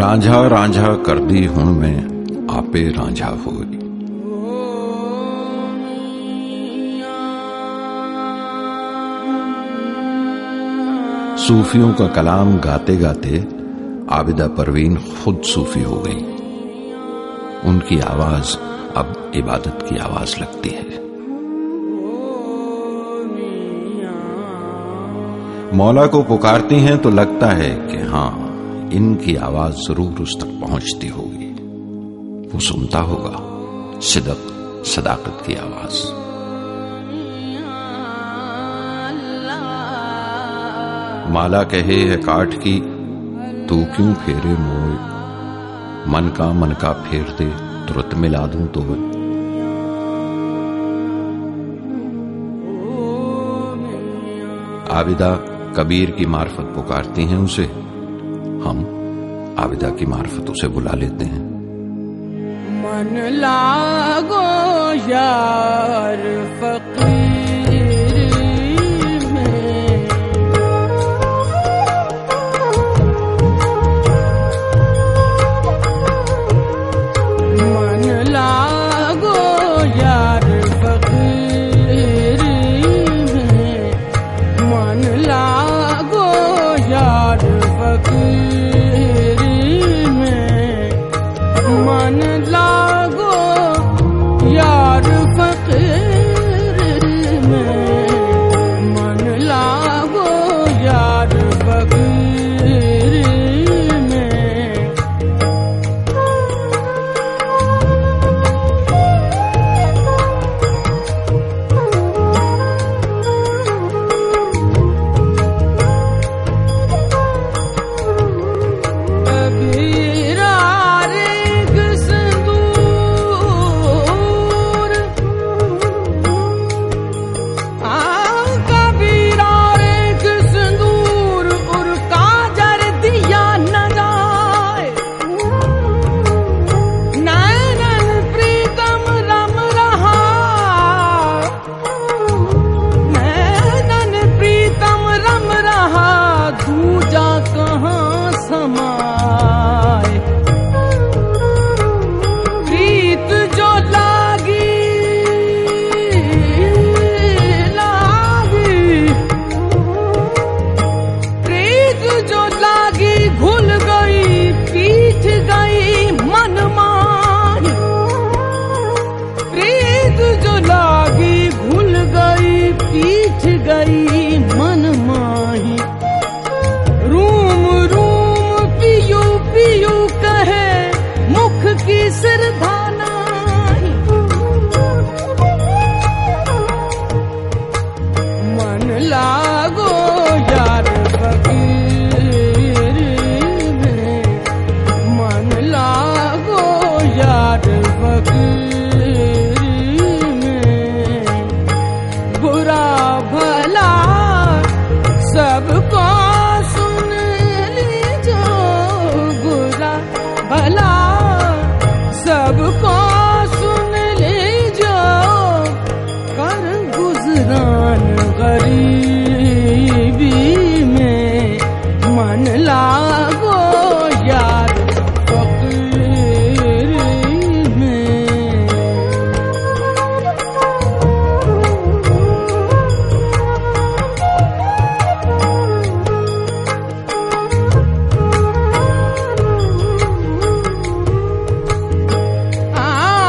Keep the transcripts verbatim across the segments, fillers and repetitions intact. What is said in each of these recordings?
रांझा रांझा कर दी हुण मैं आपे रांझा होई। सूफियों का कलाम गाते गाते आबिदा परवीन खुद सूफी हो गई। उनकी आवाज अब इबादत की आवाज लगती है। मौला को पुकारती हैं तो लगता है कि हाँ, इनकी आवाज जरूर उस तक पहुंचती होगी। वो सुनता होगा सिदक सदाकत की आवाज। माला कहे है काठ की, तू क्यों फेरे मोए, मन का मन का फेर दे तुरंत मिला दूं तो। आबिदा कबीर की मार्फत पुकारती हैं उसे, हम आबिदा की मार्फत उसे बुला लेते हैं। मन लागो यार फकीर में, मन लागो यार फकीर में, मन लागो यार फकीर में, मन लागो यार फकीर में, मन लागो यार फकीर में। कबीरा रेग सिंदूर, आ कबीरा रेग सिंदूर और काजर दिया न जाए, नैनन प्रीतम रम रहा, नैनन प्रीतम रम रहा, दूजा कहाँ समाए। प्रीत जो लागी लागी, प्रीत जो लागी घुल गई, पीठ गई मन माही। प्रीत जो लागी घुल गई, पीठ गई मन माही। रूम रूम पियू पियू कहे, मुख की सिरधाना। मन लागो यार फकीर में, मन लागो यार फकीर में। बुरा भला सबको सुन लीजो, बुरा भला सबको सुन लीजो, कर गुजरान गरीबी में। मन लागो यार फकीर में। आ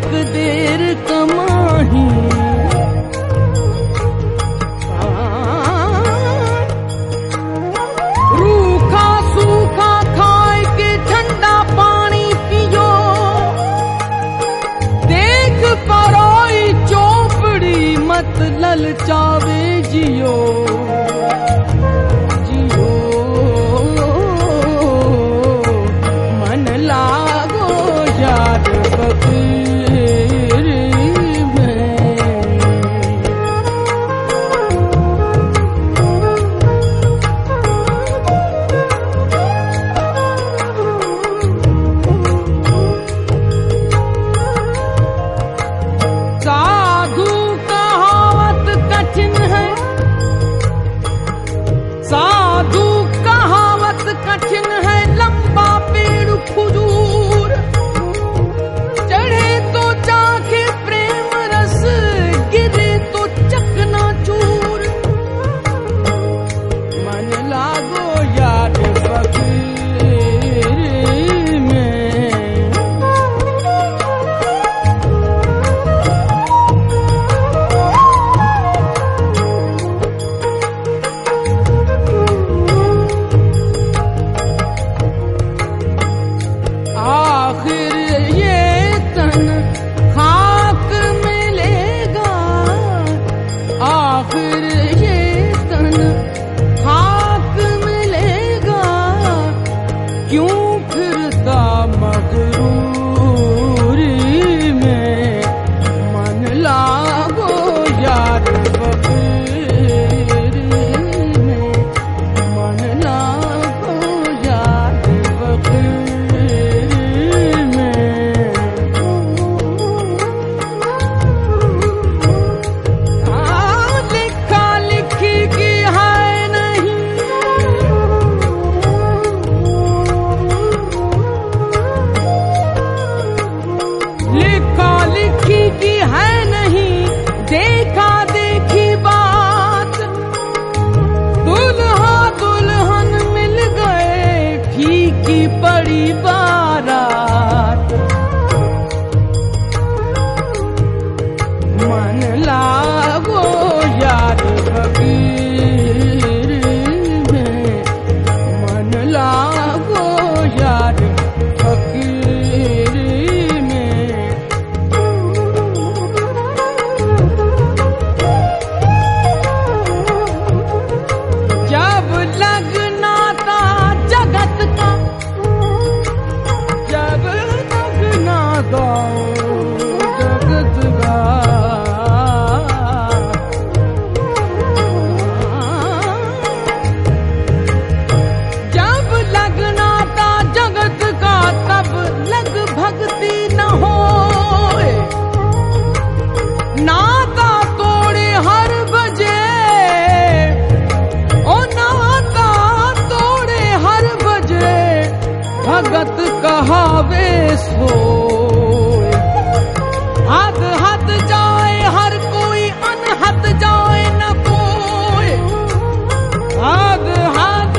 देर कमाही। रूखा सूखा खाए के ठंडा पानी पियो, देख परोई चौपड़ी मत ललचावे जियो। जियो मन लागो याद फकीर में। साधु कहावत कठिन है, साधु कहावत कठिन है, लंबा पेड़ खजूर, चढ़े तो चाखे प्रेम रस, गिरे तो चकनाचूर। मन लागो याद फकीर में। आखिर ये तन खाक मिलेगा, आखिर ये तन खाक मिलेगा, क्यों फिरता मगरूरी में। मन लागो याद फकीर में, मन लागो याद फकीर में। हाँ, लिखा लिखी की है नहीं, लिखा लिखी की है नहीं, देखा देखी बात। दुल्हा दुल्हन मिल गए, फीकी पड़ी बारात। मन लागो याद फकीर में, मन लागो याद फकीर में। जब लगना था जगत का, जब लगना था जगत का, जब लगना था जगत का, तब लग भक्ति न होए। नाता तोड़े हर बजे, ओ नाता तोड़े हर बजे, भगत कहावे सोए। हद हद जाए हर कोई, अनहद जाए न कोई। हद हद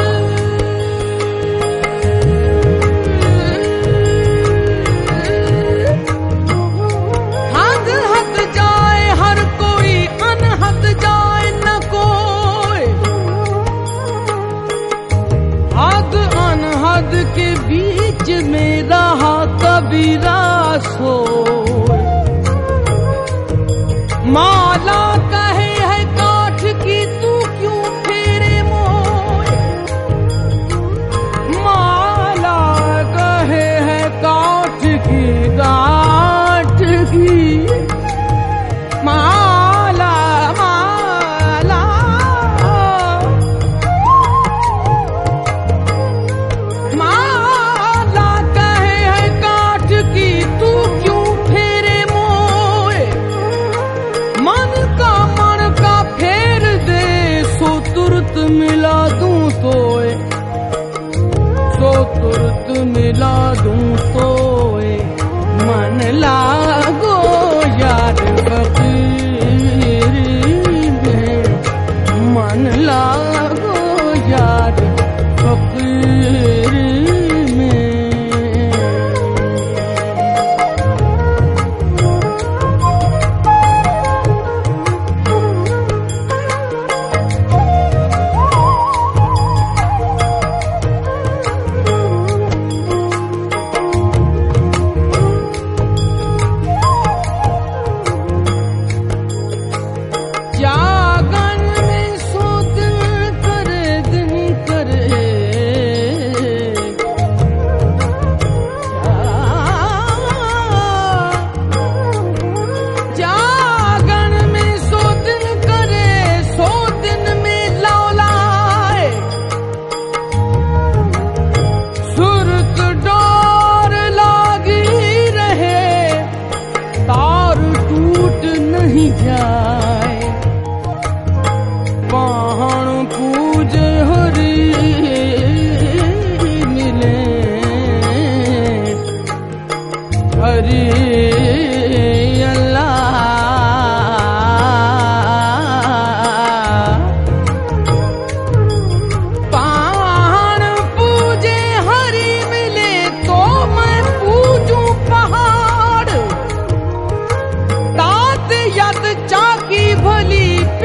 हद हद जाए हर कोई, अनहद जाए न कोई। हद अनहद के बीच में रहा कबीरा सोए। माला कहे है काठ की, तू क्यों फेरे मोए। माला कहे है काठ की, काठ की। माला माला माला कहे है काठ की, तू क्यों फेरे मोए। मन का मन का फेर दे, सो तुरत मिला दूं तोए, सो तुरत मिला दूं तोए। मन लागो याद फकीर में, मन लागो याद फकीर में।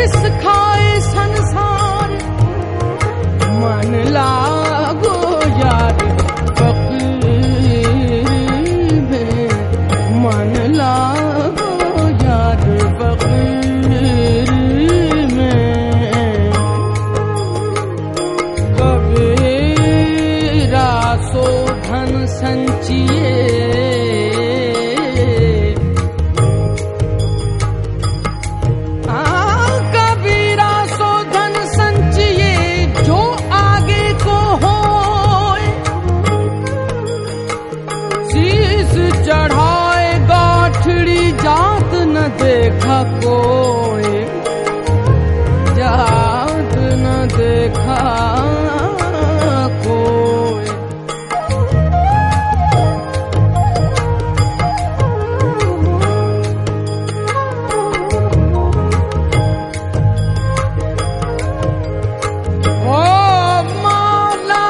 विष खाए संसार, मन लागो यार फकीर में, मन लागो यार फकीर में। कबीरा सो धन संचिए, चढ़ाए गाठड़ी जात न देखा कोई, जात न देखा कोई। ओ माला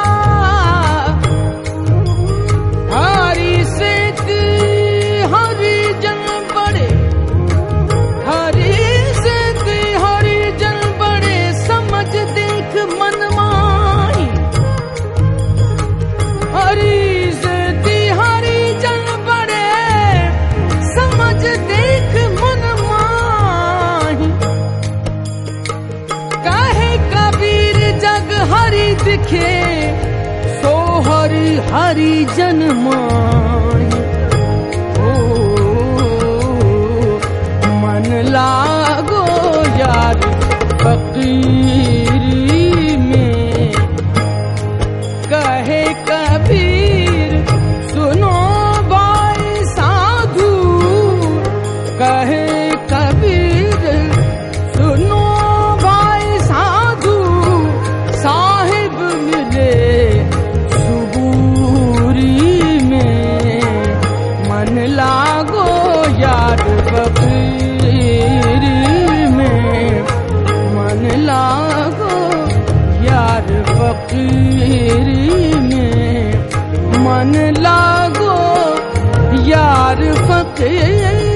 हरि से हरि जन बड़े, हरि से हरि जन बड़े, समझ देख मन माही। हरि से हरि जन बड़े, समझ देख मन माही। काहे कबीर जग हरि दिखे, सो हरि हरि जन माही। मन लागो यार फकीरी में, कहे कबीर सुनो भाई साधु, कहे कबीर सुनो भाई साधु, साहिब मिले सुबूरी में। मन लागो यार फकीर में, मन लागो यार फकीर में, मन लागो यार फकीर।